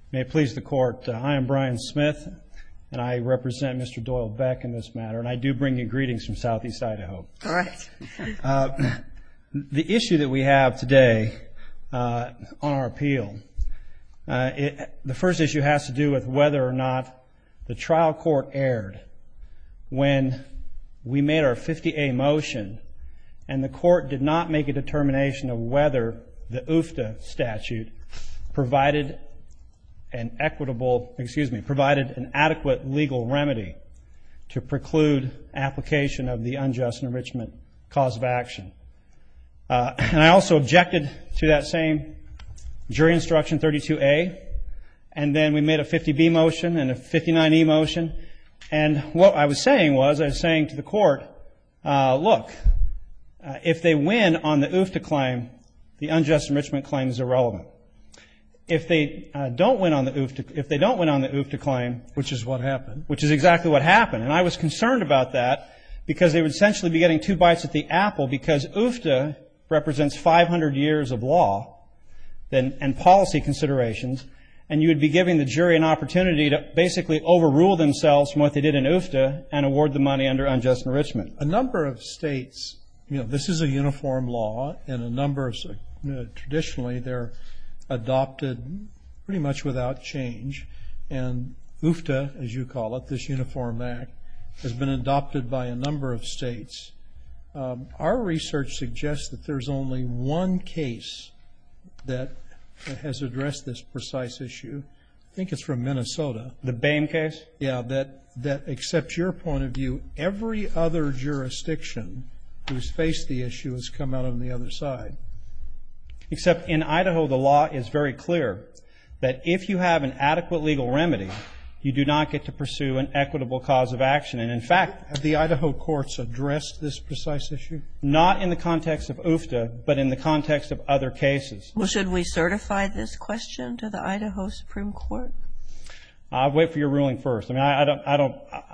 May it please the Court, I am Brian Smith, and I represent Mr. Doyle Beck in this matter, and I do bring you greetings from Southeast Idaho. All right. The issue that we have today on our appeal, the first issue has to do with whether or not the trial court erred when we made our 50A motion and the court did not make a determination of whether the UFTA statute provided an adequate legal remedy to preclude application of the unjust enrichment cause of action. And I also objected to that same jury instruction 32A, and then we made a 50B motion and a 59E motion. And what I was saying to the court, look, if they win on the UFTA claim, the unjust enrichment claim is irrelevant. If they don't win on the UFTA claim, which is what happened, which is exactly what happened, and I was concerned about that because they would essentially be getting two bites at the apple, because UFTA represents 500 years of law and policy considerations, and you would be giving the jury an opportunity to basically overrule themselves from what they did in UFTA and award the money under unjust enrichment. A number of states, this is a uniform law, and a number of, traditionally they're adopted pretty much without change, and UFTA, as you call it, this Uniform Act, has been adopted by a number of states. Our research suggests that there's only one case that has addressed this precise issue. I think it's from Minnesota. The Boehm case? Yeah, that accepts your point of view. Every other jurisdiction who's faced the issue has come out on the other side. Except in Idaho, the law is very clear that if you have an adequate legal remedy, you do not get to pursue an equitable cause of action. And in fact, have the Idaho courts addressed this precise issue? Not in the context of UFTA, but in the context of other cases. Well, should we certify this question to the Idaho Supreme Court? I'll wait for your ruling first. I mean, I don't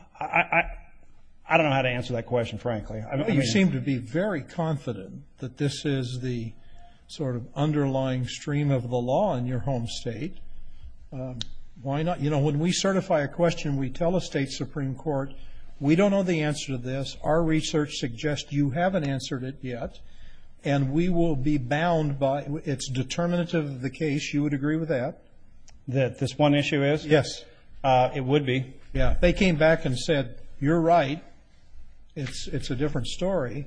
know how to answer that question, frankly. You seem to be very confident that this is the sort of underlying stream of the law in your home state. Why not? When we certify a question, we tell a state Supreme Court, we don't know the answer to this. Our research suggests you haven't answered it yet, and we will be bound by it's determinative of the case. You would agree with that? That this one issue is? Yes. It would be. Yeah. If they came back and said, you're right, it's a different story.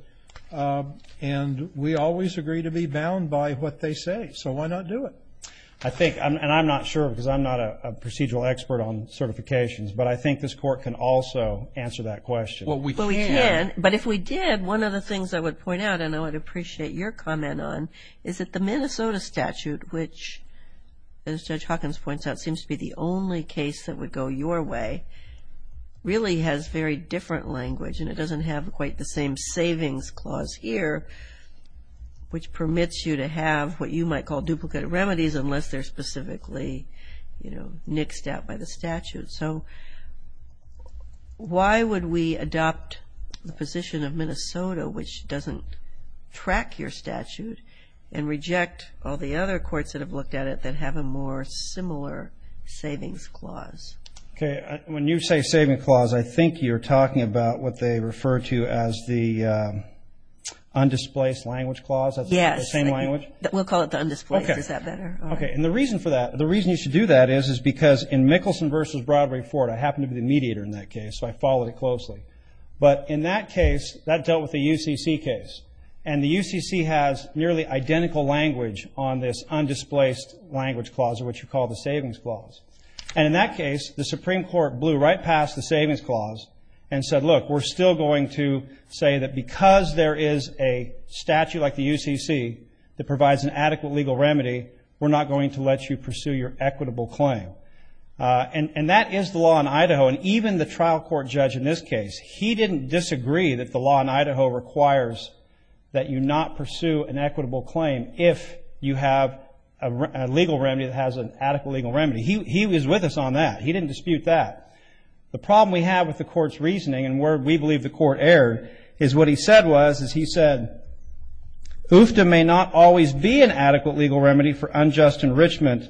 And we always agree to be bound by what they say. So why not do it? I think, and I'm not sure because I'm not a procedural expert on certifications, but I think this court can also answer that question. Well, we can. But if we did, one of the things I would point out, and I would appreciate your comment on, is that the Minnesota statute, which, as Judge Hawkins points out, seems to be the only case that would go your way, really has very different language, and it doesn't have quite the same savings clause here, which permits you to have what you might call duplicate remedies unless they're specifically, nixed out by the statute. So why would we adopt the position of Minnesota, which doesn't track your statute, and reject all the other courts that have looked at it that have a more similar savings clause? Okay, when you say saving clause, I think you're talking about what they refer to as the undisplaced language clause. That's yes. The same language? We'll call it the undisplaced. Okay. Is that better? All okay, right. And the reason for that, the reason you should do that is because in Mickelson versus Broadway Ford, I happen to be the mediator in that case, so I followed it closely. But in that case, that dealt with the UCC case. And the UCC has nearly identical language on this undisplaced language clause, or what you call the savings clause. And in that case, the Supreme Court blew right past the savings clause and said, look, we're still going to say that because there is a statute like the UCC that provides an adequate legal remedy, we're not going to let you pursue your equitable claim. And that is the law in Idaho. And even the trial court judge in this case, he didn't disagree that the law in Idaho requires that you not pursue an equitable claim if you have a legal remedy that has an adequate legal remedy. He was with us on that. He didn't dispute that. The problem we have with the court's reasoning and where we believe the court erred is what he said he said, UFTA may not always be an adequate legal remedy for unjust enrichment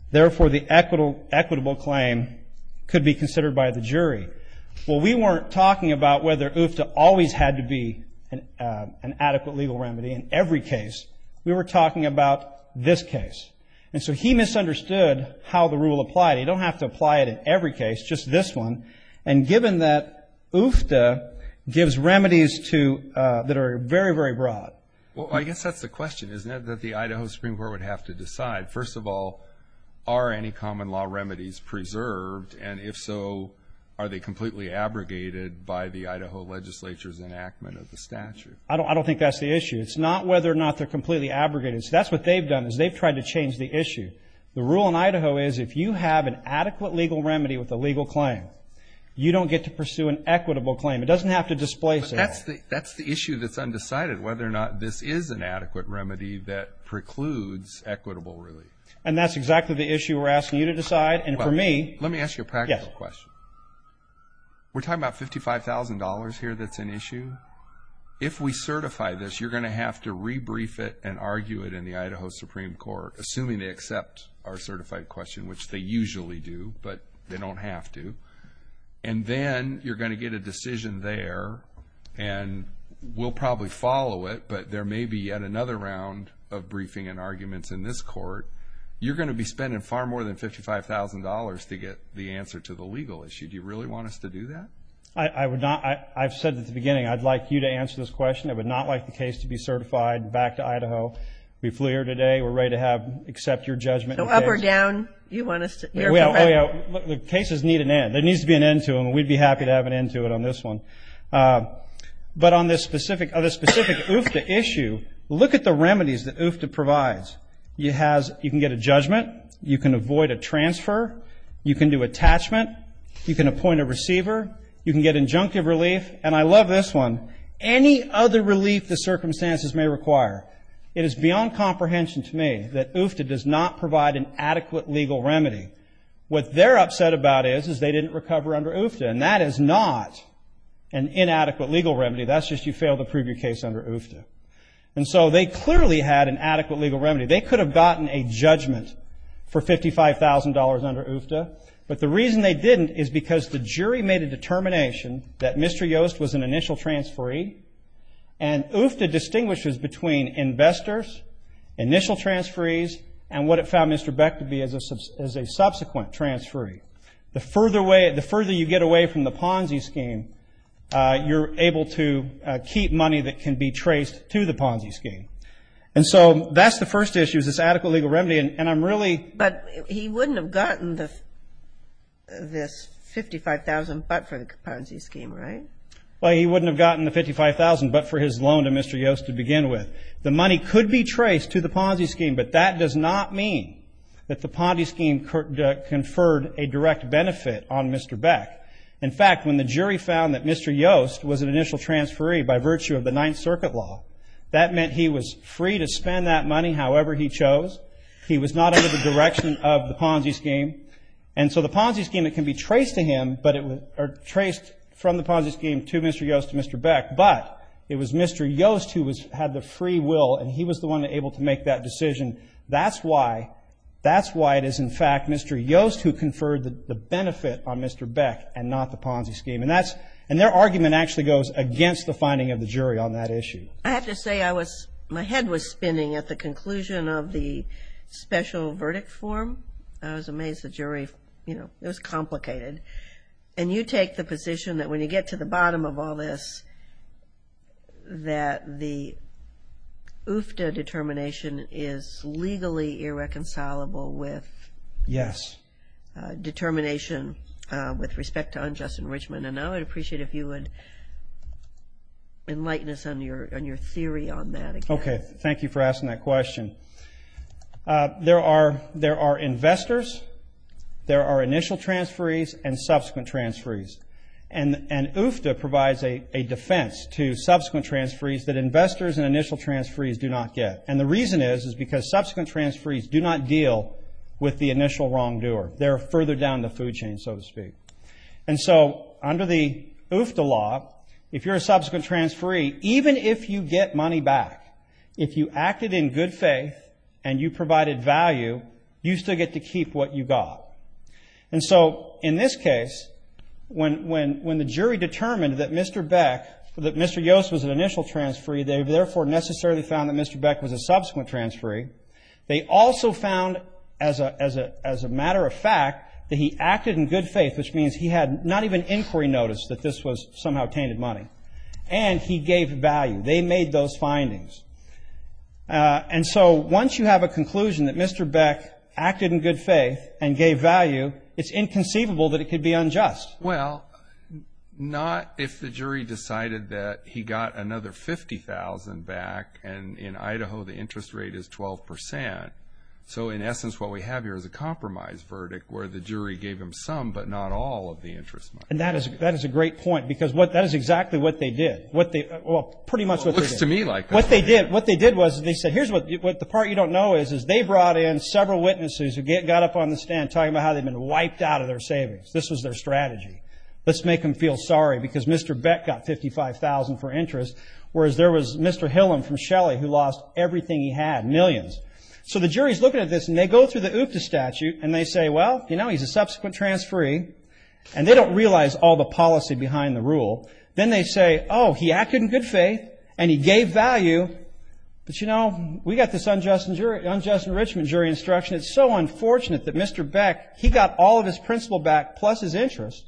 Therefore, the equitable claim could be considered by the jury. Well, we weren't talking about whether UFTA always had to be an adequate legal remedy in every case. We were talking about this case. And so he misunderstood how the rule applied. You don't have to apply it in every case, just this one. And given that UFTA gives remedies that are very, very broad. Well, I guess that's the question, isn't it, that the Idaho Supreme Court would have to decide. First of all, are any common law remedies preserved? And if so, are they completely abrogated by the Idaho legislature's enactment of the statute? I don't think that's the issue. It's not whether or not they're completely abrogated. So that's what they've done, is they've tried to change the issue. The rule in Idaho is if you have an adequate legal remedy with a legal claim, you don't get to pursue an equitable claim. It doesn't have to displace it. That's the issue that's undecided, whether or not this is an adequate remedy that precludes equitable relief. And that's exactly the issue we're asking you to decide. And for me... Let me ask you a practical question. We're talking about $55,000 here that's an issue. If we certify this, you're going to have to rebrief it and argue it in the Idaho Supreme Court, assuming they accept our certified question, which they usually do, but they don't have to. And then you're going to get a decision there, and we'll probably follow it, but there may be yet another round of briefing and arguments in this court. You're going to be spending far more than $55,000 to get the answer to the legal issue. Do you really want us to do that? I would not. I've said at the beginning, I'd like you to answer this question. I would not like the case to be certified back to Idaho. We flew here today. We're ready to accept your judgment. So up or down, you want us to? Look, the cases need an end. There needs to be an end to them, and we'd be happy to have an end to it on this one. But on this specific UFTA issue, look at the remedies that UFTA provides. You can get a judgment. You can avoid a transfer. You can do attachment. You can appoint a receiver. You can get injunctive relief. And I love this one. Any other relief the circumstances may require. It is beyond comprehension to me that UFTA does not provide an adequate legal remedy. What they're upset about is they didn't recover under UFTA. And that is not an inadequate legal remedy. That's just you failed to prove your case under UFTA. And so they clearly had an adequate legal remedy. They could have gotten a judgment for $55,000 under UFTA. But the reason they didn't is because the jury made a determination that Mr. Yost was an initial transferee. And UFTA distinguishes between investors, initial transferees, and what it found Mr. Beck to be as a subsequent transferee. The further you get away from the Ponzi scheme, you're able to keep money that can be traced to the Ponzi scheme. And so that's the first issue, is this adequate legal remedy. And I'm really... But he wouldn't have gotten this $55,000 but for the Ponzi scheme, right? Well, he wouldn't have gotten the $55,000 but for his loan to Mr. Yost to begin with. The money could be traced to the Ponzi scheme, but that does not mean that the Ponzi scheme conferred a direct benefit on Mr. Beck. In fact, when the jury found that Mr. Yost was an initial transferee by virtue of the Ninth Circuit law, that meant he was free to spend that money however he chose. He was not under the direction of the Ponzi scheme. And so the Ponzi scheme, it can be traced to him, or traced from the Ponzi scheme to Mr. Yost to Mr. Beck, but it was Mr. Yost who had the free will, and he was the one able to make that decision. That's why it is, in fact, Mr. Yost who conferred the benefit on Mr. Beck and not the Ponzi scheme. And their argument actually goes against the finding of the jury on that issue. I have to say my head was spinning at the conclusion of the special verdict form. I was amazed the jury, it was complicated. And you take the position that when you get to the bottom of all this, that the UFTA determination is legally irreconcilable with yes determination with respect to unjust enrichment. And I would appreciate if you would enlighten us on your theory on that again. Okay, thank you for asking that question. There are investors, there are initial transferees, and subsequent transferees. And UFTA provides a defense to subsequent transferees that investors and initial transferees do not get. And the reason is because subsequent transferees do not deal with the initial wrongdoer. They're further down the food chain, so to speak. And so under the UFTA law, if you're a subsequent transferee, even if you get money back, if you acted in good faith and you provided value, you still get to keep what you got. And so in this case, when the jury determined that Mr. Yost was an initial transferee, they therefore necessarily found that Mr. Beck was a subsequent transferee. They also found, as a matter of fact, that he acted in good faith, which means he had not even inquiry notice that this was somehow tainted money. And he gave value. They made those findings. And so once you have a conclusion that Mr. Beck acted in good faith and gave value, it's inconceivable that it could be unjust. Well, not if the jury decided that he got another $50,000 back, and in Idaho the interest rate is 12%. So in essence, what we have here is a compromise verdict where the jury gave him some, but not all of the interest money. And that is a great point, because that is exactly what they did. Pretty much what they did. Looks to me like what they did was they said, here's what the part you don't know is they brought in several witnesses who got up on the stand talking about how they've been wiped out of their savings. This was their strategy. Let's make them feel sorry because Mr. Beck got $55,000 for interest, whereas there was Mr. Hillam from Shelley who lost everything he had, millions. So the jury's looking at this, and they go through the UFTA statute, and they say, well, he's a subsequent transferee, and they don't realize all the policy behind the rule. Then they say, oh, he acted in good faith, and he gave value, but we got this unjust enrichment jury instruction. It's so unfortunate that Mr. Beck, he got all of his principal back plus his interest,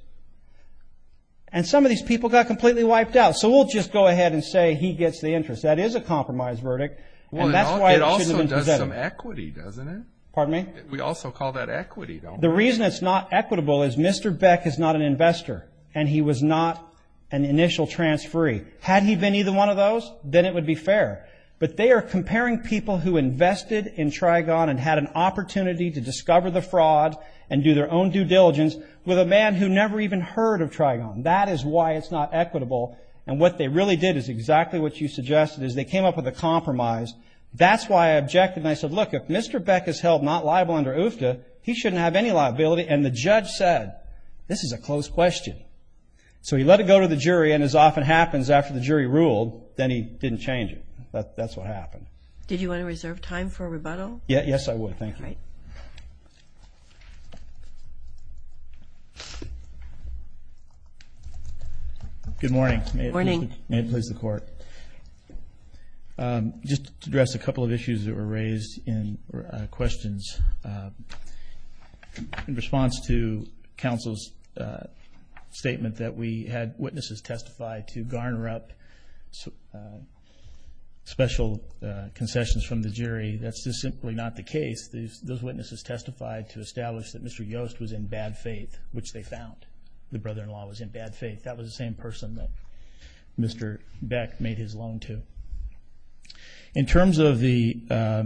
and some of these people got completely wiped out. So we'll just go ahead and say he gets the interest. That is a compromise verdict. Well, and that's why it also does presented. some equity, doesn't it? Pardon me? We also call that equity, don't we? The reason it's not equitable is Mr. Beck is not an investor, and he was not an initial transferee. Had he been either one of those, then it would be fair. But they are comparing people who invested in Trigon and had an opportunity to discover the fraud and do their own due diligence with a man who never even heard of Trigon. That is why it's not equitable. And what they really did is exactly what you suggested, is they came up with a compromise. That's why I objected, and I said, look, if Mr. Beck is held not liable under UFTA, he shouldn't have any liability. And the judge said, this is a close question. So he let it go to the jury, and as often happens after the jury ruled, then he didn't change it. That's what happened. Did you want to reserve time for a rebuttal? Yes, I would. Thank you. Right. Good morning. Morning. May it please the Court. Just to address a couple of issues that were raised in questions. In response to counsel's statement that we had witnesses testify to garner up special concessions from the jury, that's just simply not the case. Those witnesses testified to establish that Mr. Yost was in bad faith, which they found. The brother-in-law was in bad faith. That was the same person that Mr. Beck made his loan to. In terms of the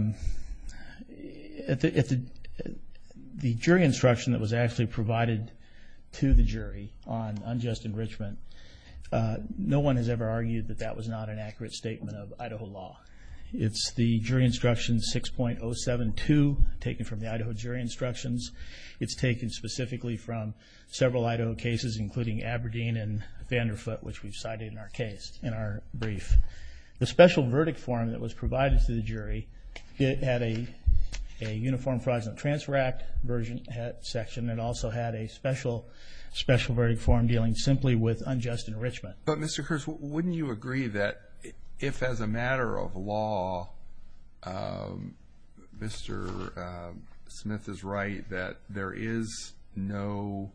jury instruction that was actually provided to the jury on unjust enrichment, no one has ever argued that that was not an accurate statement of Idaho law. It's the jury instruction 6.072, taken from the Idaho jury instructions. It's taken specifically from several Idaho cases, including Aberdeen and Vanderfoot, which we've cited in our case, in our brief. The special verdict form that was provided to the jury, it had a Uniform Fraudulent Transfer Act section. It also had a special verdict form dealing simply with unjust enrichment. But, Mr. Kurtz, wouldn't you agree that if, as a matter of law, Mr. Smith is right that there is no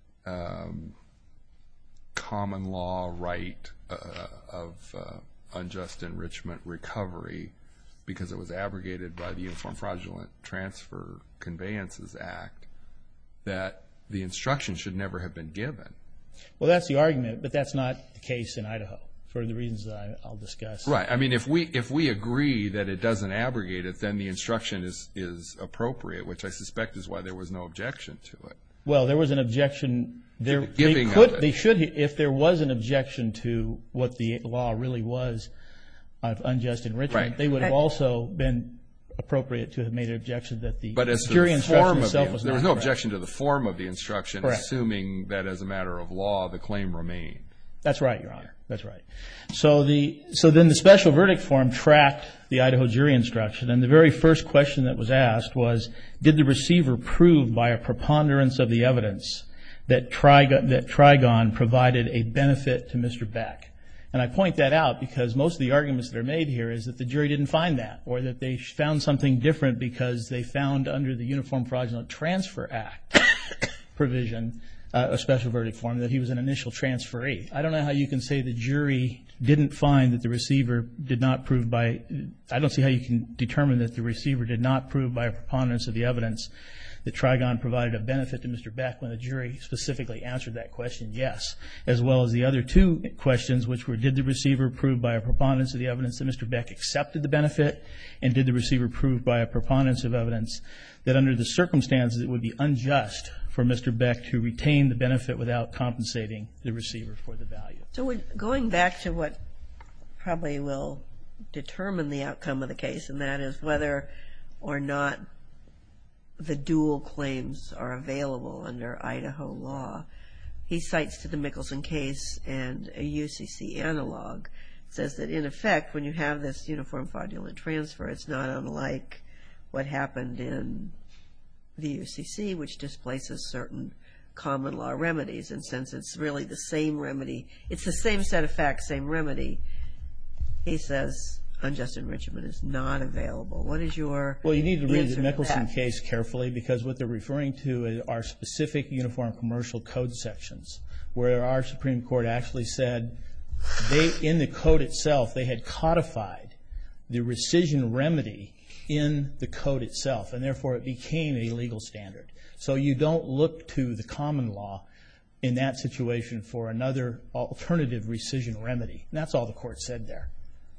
common law right of unjust enrichment recovery because it was abrogated by the Uniform Fraudulent Transfer Conveyances Act, that the instruction should never have been given? Well, that's the argument, but that's not the case in Idaho for the reasons that I'll discuss. Right. I mean, if we agree that it doesn't abrogate it, then the instruction is appropriate, which I suspect is why there was no objection to it. Well, there was an objection. If there was an objection to what the law really was of unjust enrichment, they would have also been appropriate to have made an objection that the jury instruction itself was not correct. There was no objection to the form of the instruction, Correct. Assuming that as a matter of law the claim remained. That's right, Your Honor. That's right. So then the special verdict form tracked the Idaho jury instruction, and the very first question that was asked was, did the receiver prove by a preponderance of the evidence that Trigon provided a benefit to Mr. Beck? And I point that out because most of the arguments that are made here is that the jury didn't find that, or that they found something different because they found under the Uniform Fraudulent Transfer Act provision, a special verdict form, that he was an initial transferee. I don't know how you can say the jury didn't find that the receiver did not prove by, I don't see how you can determine that the receiver did not prove by a preponderance of the evidence that Trigon provided a benefit to Mr. Beck when the jury specifically answered that question, yes, as well as the other two questions, which were, did the receiver prove by a preponderance of the evidence that Mr. Beck accepted the benefit, and did the receiver prove by a preponderance of evidence that under the circumstances it would be unjust for Mr. Beck to retain the benefit without compensating the receiver for the value. So going back to what probably will determine the outcome of the case, and that is whether or not the dual claims are available under Idaho law. He cites to the Mickelson case and a UCC analog, says that in effect when you have this uniform fraudulent transfer, it's not unlike what happened in the UCC, which displaces certain common law remedies, and since it's really the same remedy, it's the same set of facts, same remedy, he says unjust enrichment is not available. What is your Well, you need to read the answer to Mickelson that? case carefully, because what they're referring to are specific Uniform Commercial Code sections, where our Supreme Court actually said in the code itself, they had codified the rescission remedy in the code itself, and therefore it became a legal standard. So you don't look to the common law in that situation for another alternative rescission remedy. And that's all the court said there.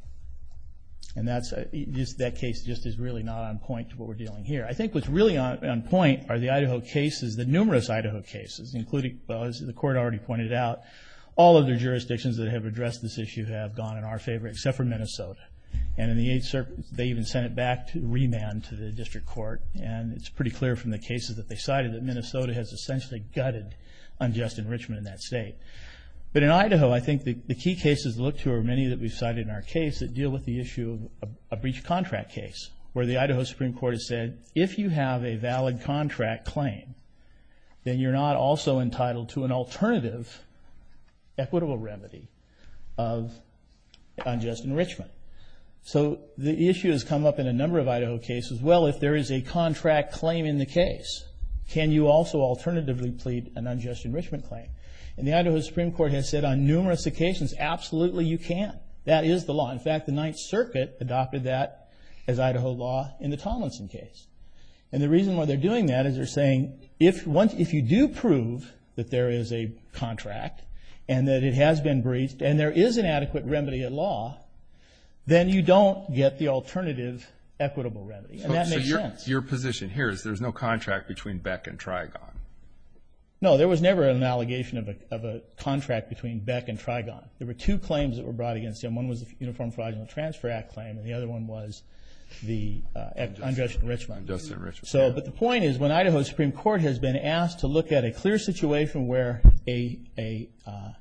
And that case just is really not on point to what we're dealing here. I think what's really on point are the Idaho cases, the numerous Idaho cases, including, well, as the court already pointed out, all of the jurisdictions that have addressed this issue have gone in our favor, except for Minnesota. And in the Eighth Circuit, they even sent it back to remand to the district court. And it's pretty clear from the cases that they cited that Minnesota has essentially gutted unjust enrichment in that state. But in Idaho, I think the key cases to look to are many that we've cited in our case that deal with the issue of a breach of contract case, where the Idaho Supreme Court has said, if you have a valid contract claim, then you're not also entitled to an alternative equitable remedy of unjust enrichment. So the issue has come up in a number of Idaho cases. Well, if there is a contract claim in the case, can you also alternatively plead an unjust enrichment claim? And the Idaho Supreme Court has said on numerous occasions, absolutely you can. That is the law. In fact, the Ninth Circuit adopted that as Idaho law in the Tomlinson case. And the reason why they're doing that is they're saying, if you do prove that there is a contract and that it has been breached and there is an adequate remedy at law, then you don't get the alternative equitable remedy. And that makes sense. Your position here is there's no contract between Beck and Trigon. No, there was never an allegation of a contract between Beck and Trigon. There were two claims that were brought against him. One was the Uniform Fraudulent Transfer Act claim, and the other one was the unjust enrichment. Unjust enrichment. So, but the point is, when Idaho Supreme Court has been asked to look at a clear situation where an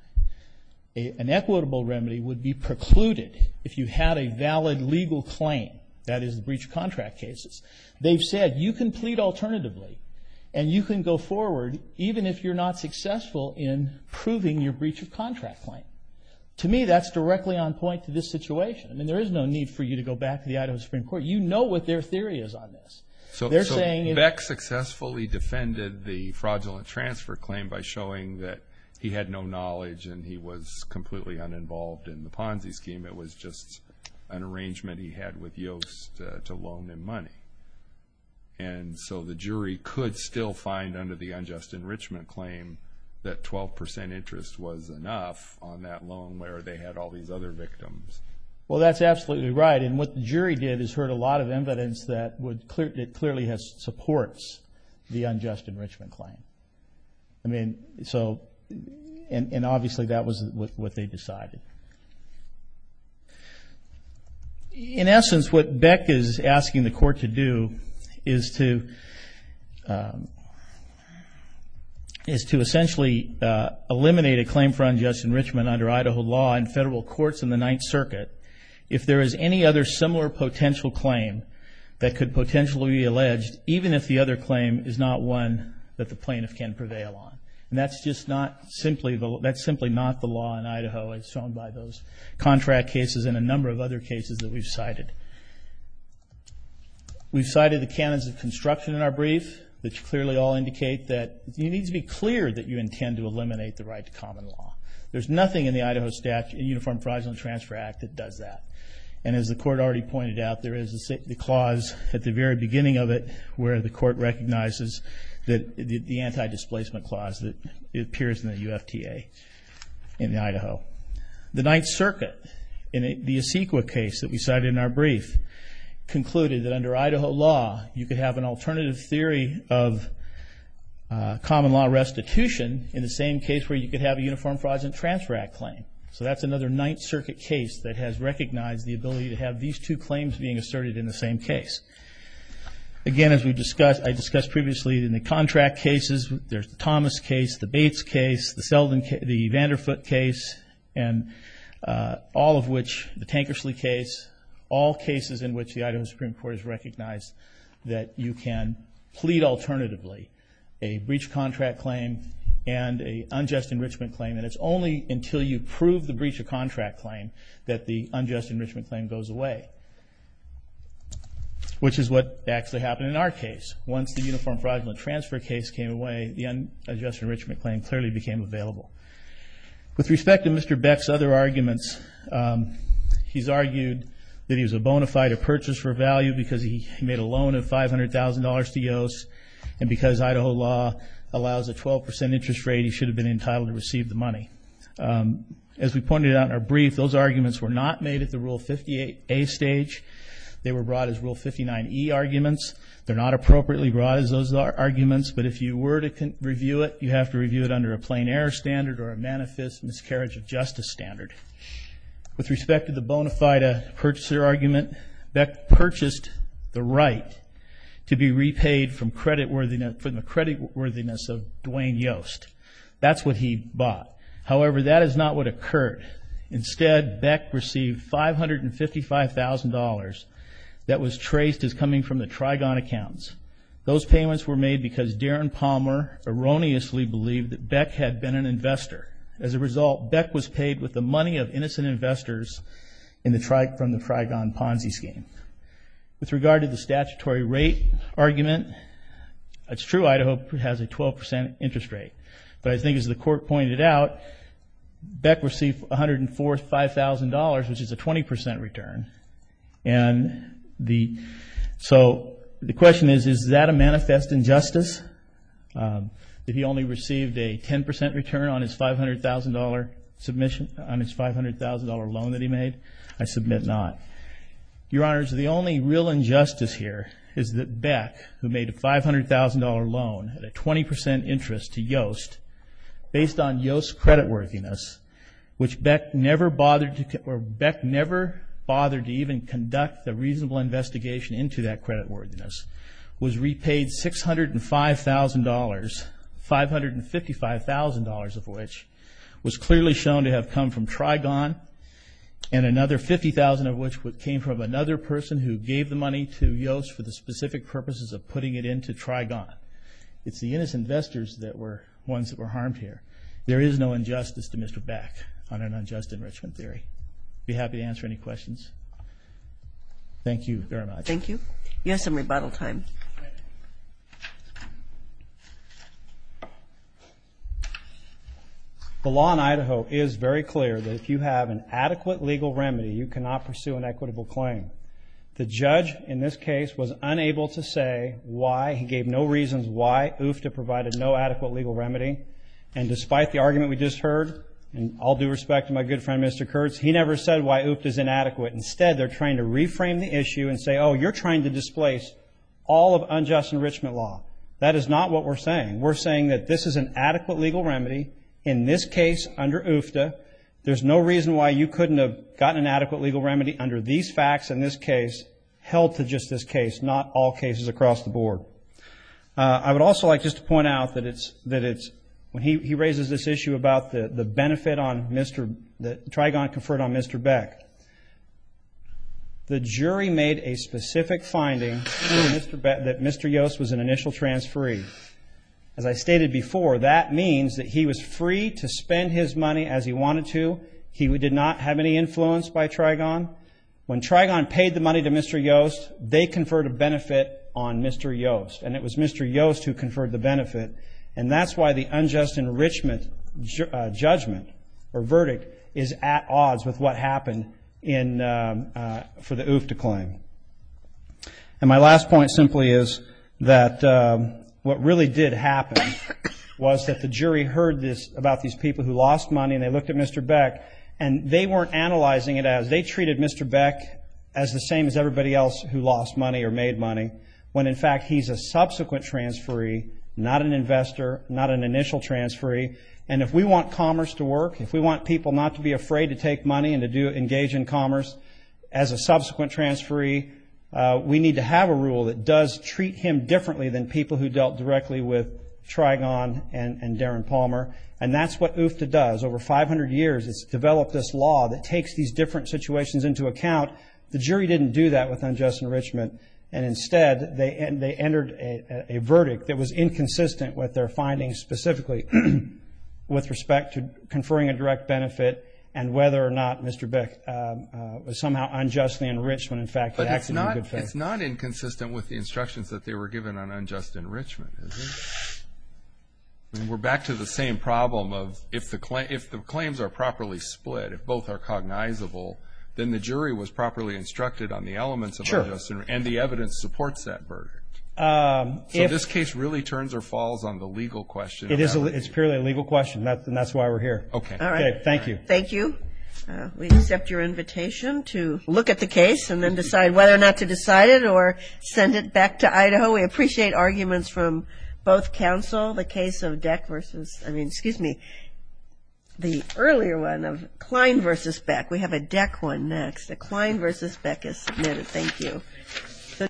equitable remedy would be precluded if you had a valid legal claim, that is the breach of contract cases, they've said you can plead alternatively. And you can go forward even if you're not successful in proving your breach of contract claim. To me, that's directly on point to this situation. I mean, there is no need for you to go back to the Idaho Supreme Court. You know what their theory is on this. So Beck successfully defended the fraudulent transfer claim by showing that he had no knowledge and he was completely uninvolved in the Ponzi scheme. It was just an arrangement he had with Yost to loan him money. And so the jury could still find under the unjust enrichment claim that 12% interest was enough on that loan where they had all these other victims. Well, that's absolutely right. And what the jury did is heard a lot of evidence that clearly supports the unjust enrichment claim. I mean, so, and obviously that was what they decided. In essence, what Beck is asking the court to do is to is to essentially eliminate a claim for unjust enrichment under Idaho law in federal courts in the Ninth Circuit if there is any other similar potential claim that could potentially be alleged, even if the other claim is not one that the plaintiff can prevail on. And that's just not simply not the law in Idaho, as shown by those contract cases and a number of other cases that we've cited. We've cited the canons of construction in our brief, which clearly all indicate that you need to be clear that you intend to eliminate the right to common law. There's nothing in the Idaho Uniform Fraudulent Transfer Act that does that. And as the court already pointed out, there is the clause at the very beginning of it where the court recognizes that the anti-displacement clause that appears in the UFTA in Idaho. The Ninth Circuit, in the Asequa case that we cited in our brief, concluded that under Idaho law, you could have an alternative theory of common law restitution in the same case where you could have a Uniform Fraudulent Transfer Act claim. So that's another Ninth Circuit case that has recognized the ability to have these two claims being asserted in the same case. Again, as I discussed previously in the contract cases, there's the Thomas case, the Bates case, the Vanderfoot case, and all of which, the Tankersley case, all cases in which the Idaho Supreme Court has recognized that you can plead alternatively a breach of contract claim and an unjust enrichment claim, and it's only until you prove the breach of contract claim that the unjust enrichment claim goes away, which is what actually happened in our case. Once the Uniform Fraudulent Transfer case came away, the unjust enrichment claim clearly became available. With respect to Mr. Beck's other arguments, he's argued that he was a bona fide purchase for value because he made a loan of $500,000 to Yost, and because Idaho law allows a 12% interest rate, he should have been entitled to receive the money. As we pointed out in our brief, those arguments were not made at the Rule 58A stage. They were brought as Rule 59E arguments. They're not appropriately brought as those arguments, but if you were to review it, you have to review it under a plain error standard or a manifest miscarriage of justice standard. With respect to the bona fide purchaser argument, Beck purchased the right to be repaid from the creditworthiness of Dwayne Yost. That's what he bought. However, that is not what occurred. Instead, Beck received $555,000 that was traced as coming from the Trigon accounts. Those payments were made because Darren Palmer erroneously believed that Beck had been an investor. As a result, Beck was paid with the money of innocent investors from the Trigon Ponzi scheme. With regard to the statutory rate argument, it's true Idaho has a 12% interest rate. But I think as the court pointed out, Beck received $105,000, which is a 20% return. So the question is that a manifest injustice? That he only received a 10% return on his $500,000 submission, on his $500,000 loan that he made? I submit not. Your Honors, the only real injustice here is that Beck, who made a $500,000 loan at a 20% interest to Yost, based on Yost's creditworthiness, which Beck never bothered to even conduct a reasonable investigation into that creditworthiness, was repaid $605,000, $555,000 of which was clearly shown to have come from Trigon, and another $50,000 of which came from another person who gave the money to Yost for the specific purposes of putting it into Trigon. It's the innocent investors that were ones that were harmed here. There is no injustice to Mr. Beck on an unjust enrichment theory. I'd be happy to answer any questions. Thank you very much. Thank you. You have some rebuttal time. The law in Idaho is very clear that if you have an adequate legal remedy, you cannot pursue an equitable claim. The judge in this case was unable to say why. He gave no reasons why UFTA provided no adequate legal remedy. And despite the argument we just heard, and all due respect to my good friend Mr. Kurtz, he never said why UFTA is inadequate. Instead, they're trying to reframe the issue and say, oh, you're trying to displace all of unjust enrichment law. That is not what we're saying. We're saying that this is an adequate legal remedy. In this case, under UFTA, there's no reason why you couldn't have gotten an adequate legal remedy under these facts in this case, held to just this case, not all cases across the board. I would also like just to point out that it's when he raises this issue about the benefit that Trigon conferred on Mr. Beck, the jury made a specific finding that Mr. Yost was an initial transferee. As I stated before, that means that he was free to spend his money as he wanted to. He did not have any influence by Trigon. When Trigon paid the money to Mr. Yost, they conferred a benefit on Mr. Yost, and it was Mr. Yost who conferred the benefit. And that's why the unjust enrichment judgment or verdict is at odds with what happened for the UFTA claim. And my last point simply is that what really did happen was that the jury heard this about these people who lost money, and they looked at Mr. Beck, and they weren't analyzing it as they treated Mr. Beck as the same as everybody else who lost money or made money, when in fact he's a subsequent transferee, not an investor, not an initial transferee. And if we want commerce to work, if we want people not to be afraid to take money and to engage in commerce as a subsequent transferee, we need to have a rule that does treat him differently than people who dealt directly with Trigon and Darren Palmer. And that's what UFTA does. Over 500 years, it's developed this law that takes these different situations into account. The jury didn't do that with unjust enrichment, and instead they entered a verdict that was inconsistent with their findings, specifically with respect to conferring a direct benefit and whether or not Mr. Beck was somehow unjustly enriched when in fact he acted in good faith. It's not inconsistent with the instructions that they were given on unjust enrichment, is it? I mean, we're back to the same problem of if the claims are properly split, if both are cognizable, then the jury was properly instructed on the elements of unjust enrichment, and the evidence supports that verdict. So this case really turns or falls on the legal question. It's purely a legal question, and that's why we're here. Okay. All right. Okay, thank you. Thank you. We accept your invitation to look at the case and then decide whether or not to decide it or send it back to Idaho. We appreciate arguments from both counsel. The case of the earlier one of Klein versus Beck. We have a Deck one next. A Klein versus Beck is submitted. Thank you.